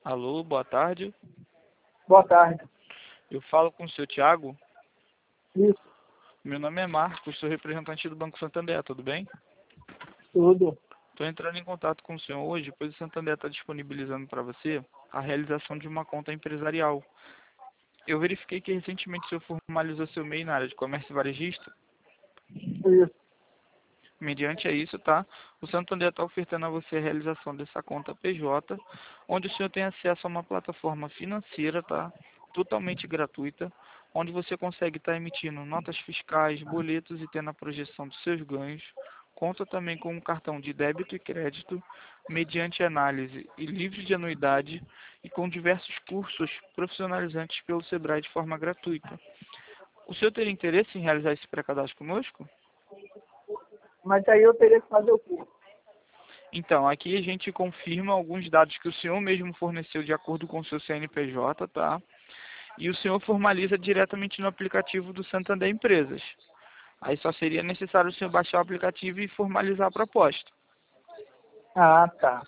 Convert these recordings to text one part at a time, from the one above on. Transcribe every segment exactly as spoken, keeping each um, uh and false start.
Alô, boa tarde. Boa tarde. Eu falo com o seu Thiago. Isso, Meu nome é Marcos, sou representante do Banco Santander, tudo bem? tudo. Estou entrando em contato com o senhor hoje, pois o Santander está disponibilizando para você a realização de uma conta empresarial. Eu verifiquei que recentemente o senhor formalizou seu M E I na área de comércio e varejista. Isso. Mediante a isso, tá? O Santander está ofertando a você a realização dessa conta P J, onde o senhor tem acesso a uma plataforma financeira, tá? Totalmente gratuita, onde você consegue estar emitindo notas fiscais, boletos e tendo a projeção dos seus ganhos. Conta também com um cartão de débito e crédito, mediante análise e livre de anuidade, e com diversos cursos profissionalizantes pelo Sebrae de forma gratuita. O senhor teria interesse em realizar esse pré-cadastro conosco? Mas aí eu teria que fazer o quê? Então, aqui a gente confirma alguns dados que o senhor mesmo forneceu de acordo com o seu C N P J, tá? E o senhor formaliza diretamente no aplicativo do Santander Empresas. Aí só seria necessário o senhor baixar o aplicativo e formalizar a proposta. Ah, tá.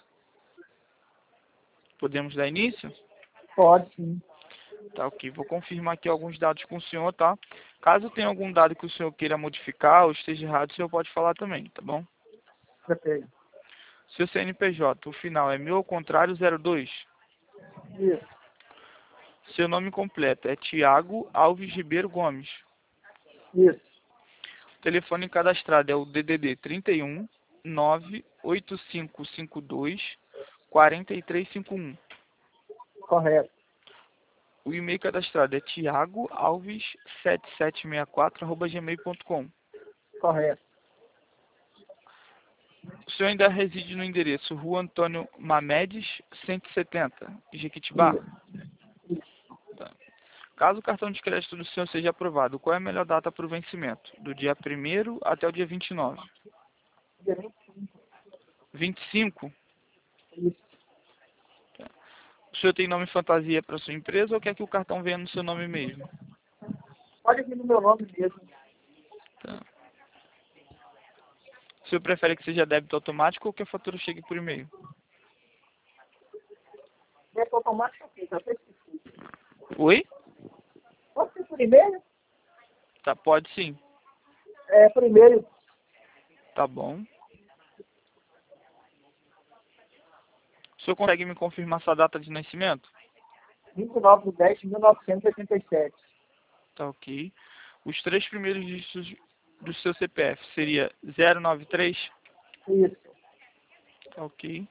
Podemos dar início? Pode sim. Tá, ok. Vou confirmar aqui alguns dados com o senhor, tá? Caso tenha algum dado que o senhor queira modificar ou esteja errado, o senhor pode falar também, tá bom? Perfeito. Seu C N P J, o final é mil ao contrário zero dois. Isso. Seu nome completo é Thiago Alves Ribeiro Gomes. Isso. O telefone cadastrado é o D D D trinta e um, nove oito cinco cinco dois, quatro três cinco um. Correto. O e-mail cadastrado é thiago alves sete sete seis quatro arroba gmail ponto com. Correto. O senhor ainda reside no endereço Rua Antônio Mamedes, cento e setenta, Jequitibá? Isso. Tá. Caso o cartão de crédito do senhor seja aprovado, qual é a melhor data para o vencimento? Do dia primeiro até o dia vinte e nove. Dia vinte e cinco. vinte e cinco? Isso. O senhor tem nome fantasia para sua empresa ou quer que o cartão venha no seu nome mesmo? Pode vir no meu nome mesmo. Tá. O senhor prefere que seja débito automático ou que a fatura chegue por e-mail? Débito automático aqui, tá certo? Oi? Pode ser por e-mail? Tá, pode sim. É, por e-mail. Tá bom. O senhor consegue me confirmar sua data de nascimento? vinte e nove de dez de mil novecentos e oitenta e sete. Tá, ok. Os três primeiros dígitos do seu C P F seria zero nove três? Isso. Tá, ok.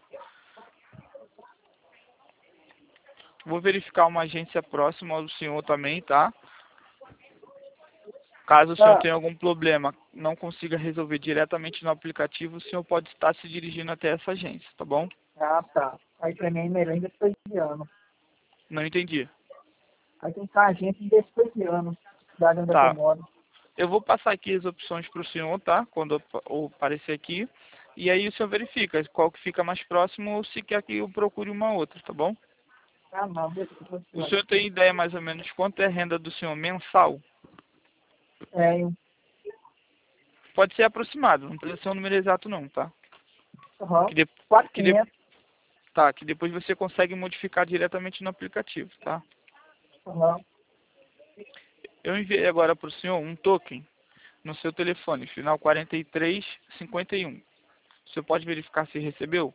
Vou verificar uma agência próxima ao senhor também, tá? Caso o senhor Ah, tenha algum problema, não consiga resolver diretamente no aplicativo, o senhor pode estar se dirigindo até essa agência, tá bom? ah, tá. Aí pra mim é ainda depois de ano. Não entendi. Aí tem que estar a gente depois de ano. Cidade onde é que eu Tá. moro. Eu vou passar aqui as opções para o senhor, tá? Quando eu eu aparecer aqui. E aí o senhor verifica qual que fica mais próximo ou se quer que eu procure uma outra, tá bom? Ah, não, beleza. O senhor tem ideia mais ou menos quanto é a renda do senhor mensal? É, Pode ser aproximado, não precisa ser um número exato não, tá? uhum. Que, de, que, de, quatrocentos. tá, que depois você consegue modificar diretamente no aplicativo, tá? Uhum. Eu enviei agora para o senhor um token no seu telefone, final quarenta e três cinquenta e um. O senhor pode verificar se recebeu?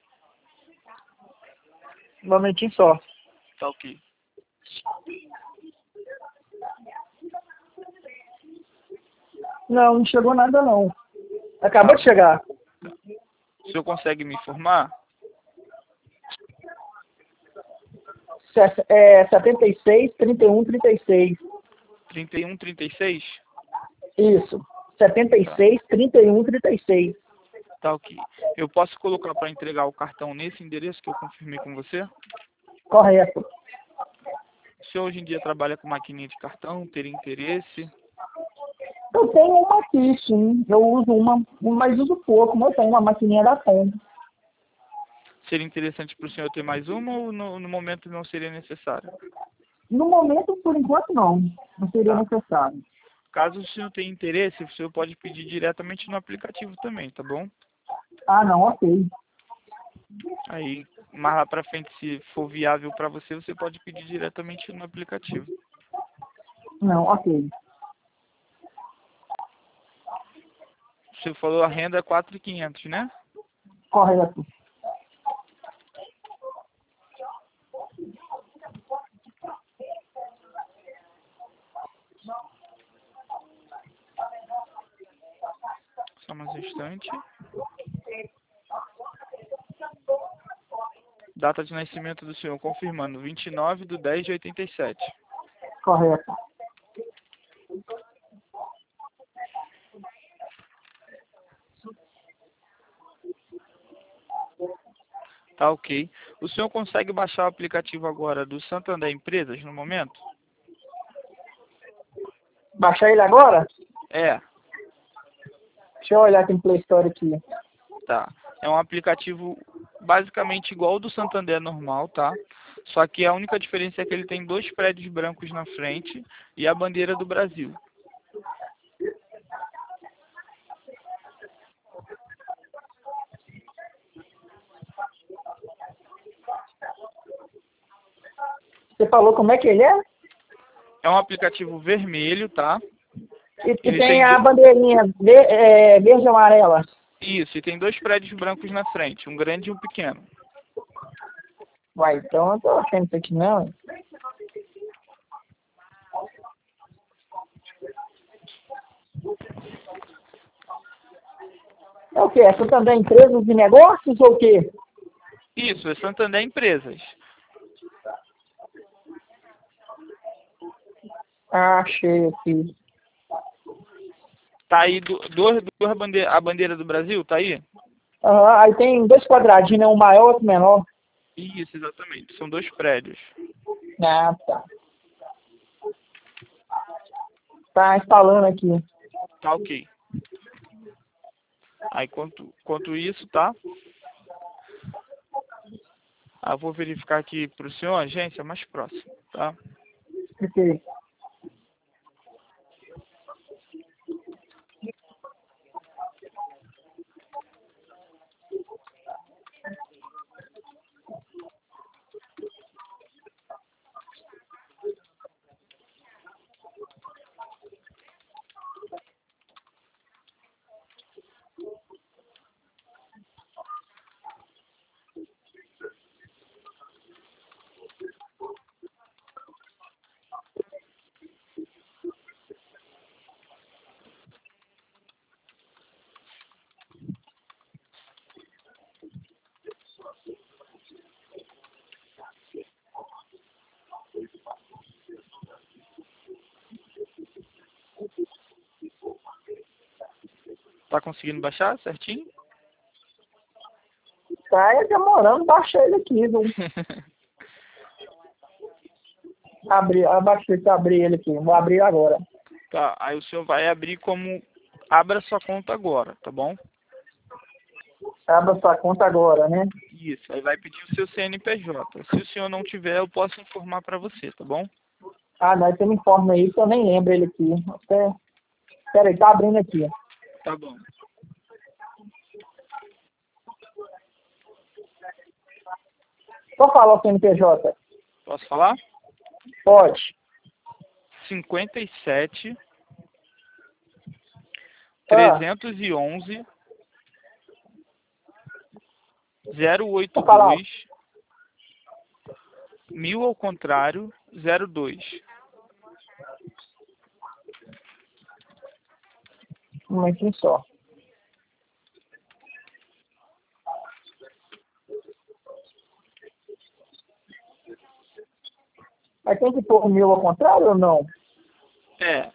Um momentinho só. Tá ok. Não, não chegou nada não. Acabou Tá. de chegar. O senhor consegue me informar? Se- É setenta e seis, trinta e um, trinta e seis. trinta e um, trinta e seis? Isso. setenta e Tá. seis, trinta e um, trinta e seis. Tá ok. Eu posso colocar para entregar o cartão nesse endereço que eu confirmei com você? Correto. O senhor hoje em dia trabalha com maquininha de cartão, teria interesse? Eu tenho uma aqui, sim. Eu uso uma, mas uso pouco. Mas eu tenho uma maquininha da Tom. Seria interessante para o senhor ter mais uma ou no, no momento não seria necessário? No momento, por enquanto, não. Não seria Tá. necessário. Caso o senhor tenha interesse, o senhor pode pedir diretamente no aplicativo também, tá bom? Ah, não, ok. Aí, mais lá para frente, se for viável para você, você pode pedir diretamente no aplicativo. Não, ok. Você falou a renda é quatro mil e quinhentos, né? Correto. Só mais um instante. Data de nascimento do senhor, confirmando, vinte e nove de dez de oitenta e sete. Correto. Tá ok. O senhor consegue baixar o aplicativo agora do Santander Empresas no momento? Baixar ele agora? É, Deixa eu olhar aqui no Play Store aqui. tá. É um aplicativo basicamente igual ao do Santander normal, tá? Só que a única diferença é que ele tem dois prédios brancos na frente e a bandeira do Brasil. Você falou como é que ele é? É um aplicativo vermelho, tá? E, e Ele tem tem a do... bandeirinha ver- é, verde e amarela. Isso, e tem dois prédios brancos na frente, um grande e um pequeno. Vai, então eu não tô achando isso aqui não. É o quê? É Santander Empresas de Negócios ou o quê? Isso, é Santander Empresas. Ah, achei aqui. Tá aí do, duas, duas bandeira, a bandeira do Brasil, tá aí? Aham, aí tem dois quadradinhos, né? Um maior e outro menor. Isso, exatamente. São dois prédios. Ah, tá. Tá instalando aqui. Tá ok. Aí quanto, quanto isso, tá? Ah, eu vou verificar aqui pro senhor a agência mais próxima, tá? Ok. Tá conseguindo baixar certinho? Tá é demorando, baixar ele aqui, viu? Abri, abaixei que abrir ele aqui. Vou abrir agora. Tá, aí o senhor vai abrir como... Abra sua conta agora, tá bom? Abra sua conta agora, né? Isso, aí vai pedir o seu C N P J. Se o senhor não tiver, eu posso informar pra você, tá bom? Ah, não, você me informa aí que eu nem lembro ele aqui. Até... Pera aí, tá abrindo aqui. Tá bom. Vou falar o C N P J. Posso falar? Pode. cinquenta e sete, Ah, trezentos e onze, zero oito vou falar. dois, mil ao contrário, zero dois. Um momentinho só. Mas tem que pôr o mil ao contrário ou não? É.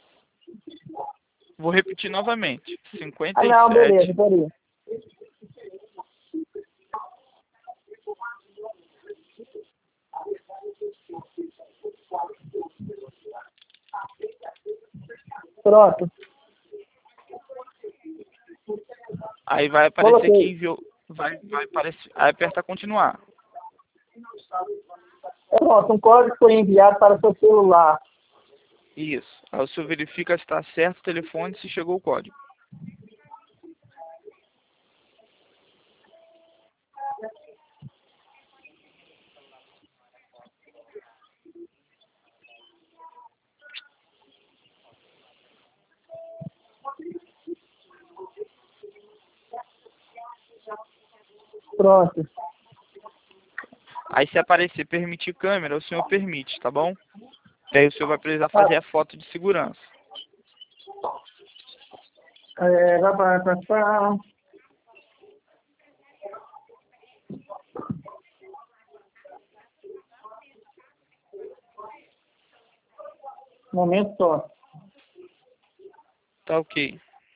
Vou repetir novamente. Ah, cinquenta e não, beleza, sete, peraí. Pronto. aí vai aparecer que Coloquei. enviou. Vai, vai aparecer. Aí aperta continuar. Pronto, um código foi enviado para seu celular. Isso. Aí o senhor verifica se está certo o telefone, se chegou o código. Pronto. Aí se aparecer permitir câmera, o senhor permite, tá bom? E aí o senhor vai precisar Tá. fazer a foto de segurança. É, vai para pra, pra. Momento só. Tá ok.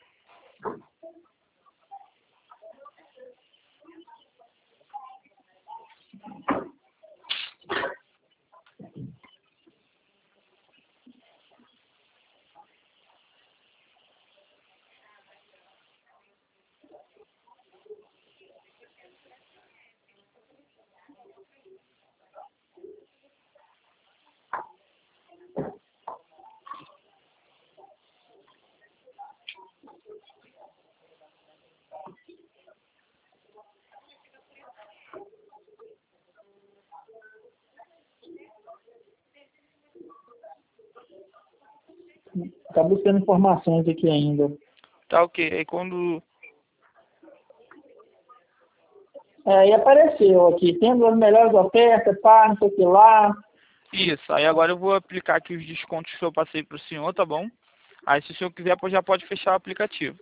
Tá buscando informações aqui ainda. Tá ok. Aí quando... É, e apareceu aqui, tendo as melhores ofertas, pá, não sei o que lá. Isso. Aí agora eu vou aplicar aqui os descontos que eu passei pro senhor, tá bom? Aí se o senhor quiser, pô, já pode fechar o aplicativo.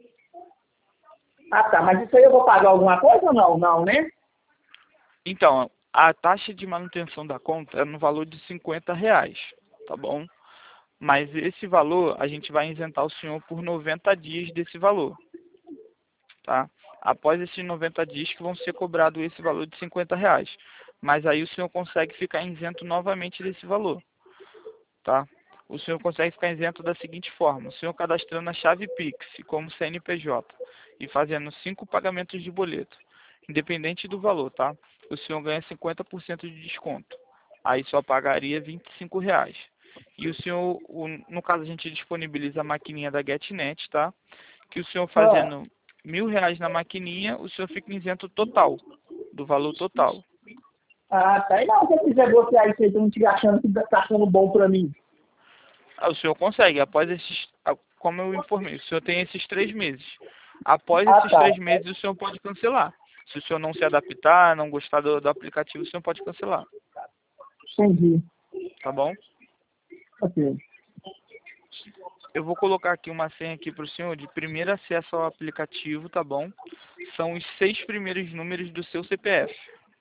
Ah, tá, mas isso aí eu vou pagar alguma coisa ou não? Não, né? Então, a taxa de manutenção da conta é no valor de cinquenta reais, tá bom? Mas esse valor, a gente vai isentar o senhor por noventa dias desse valor, tá? Após esses noventa dias que vão ser cobrado esse valor de cinquenta reais. Mas aí o senhor consegue ficar isento novamente desse valor, tá? O senhor consegue ficar isento da seguinte forma: o senhor cadastrando a chave Pix como C N P J e fazendo cinco pagamentos de boleto, independente do valor, tá? O senhor ganha cinquenta por cento de desconto. Aí só pagaria vinte e cinco reais. E o senhor, o- no caso a gente disponibiliza a maquininha da GetNet, tá? Que o senhor Ah, fazendo mil reais na maquininha, o senhor fica isento total, do valor total. ah, tá. E não, se eu quiser bloquear isso aí, eu não estiver achando que tá sendo bom pra mim. Ah, o senhor consegue, após esses, ah, como eu informei, o senhor tem esses três meses. Após Ah, esses tá. três meses, o senhor pode cancelar. Se o senhor não se adaptar, não gostar do, do aplicativo, o senhor pode cancelar, Entendi. tá bom? Ok. Eu vou colocar aqui uma senha aqui para o senhor de primeiro acesso ao aplicativo, tá bom? São os seis primeiros números do seu C P F.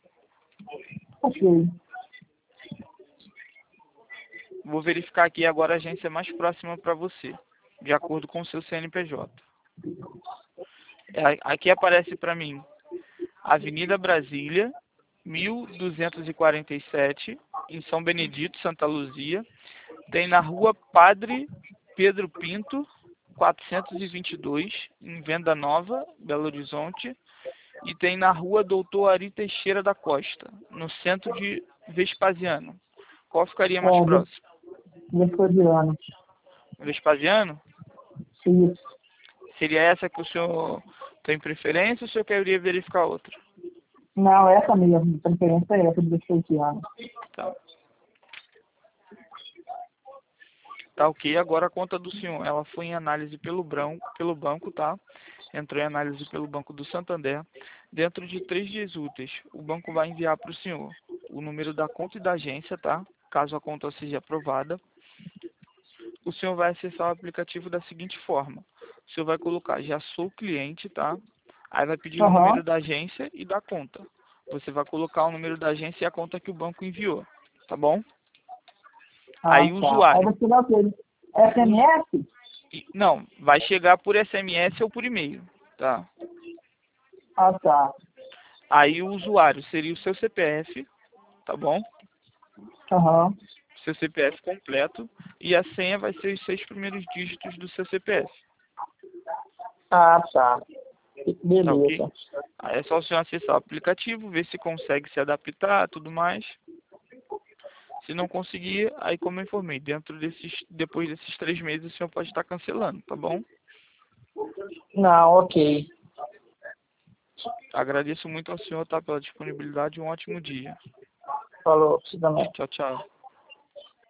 Ok. Vou verificar aqui agora a agência mais próxima para você, de acordo com o seu C N P J. É, aqui aparece para mim Avenida Brasília, mil duzentos e quarenta e sete, em São Benedito, Santa Luzia. Tem na rua Padre Pedro Pinto, quatrocentos e vinte e dois, em Venda Nova, Belo Horizonte. E tem na rua Doutor Ari Teixeira da Costa, no centro de Vespasiano. Qual ficaria mais É, próximo? Vespasiano. Vespasiano? Isso. Seria essa que o senhor tem preferência ou o senhor queria verificar outra? Não, essa mesmo. A preferência é essa do Vespasiano. Tá. Tá ok. Agora a conta do senhor, ela foi em análise pelo, branco, pelo banco, tá? Entrou em análise pelo Banco do Santander. Dentro de três dias úteis, o banco vai enviar para o senhor o número da conta e da agência, tá? Caso a conta seja aprovada. O senhor vai acessar o aplicativo da seguinte forma: o senhor vai colocar já sou cliente, tá? Aí vai pedir o Aham. número da agência e da conta. Você vai colocar o número da agência e a conta que o banco enviou, tá bom? Ah, Aí o tá. Aí usuário, você dá aquele S M us- S? e- não, vai chegar por S M S ou por e-mail, tá? Ah, tá. Aí o usuário seria o seu C P F, tá bom? Aham. Seu C P F completo e a senha vai ser os seis primeiros dígitos do seu C P F, Ah, tá. tá ok? Beleza. Aí é só o senhor acessar o aplicativo, ver se consegue se adaptar, tudo mais. Se não conseguir, aí como eu informei, dentro desses, depois desses três meses o senhor pode estar cancelando, tá bom? Não, ok. Agradeço muito ao senhor, tá, pela disponibilidade e um ótimo dia. Falou, você também. Tchau, tchau.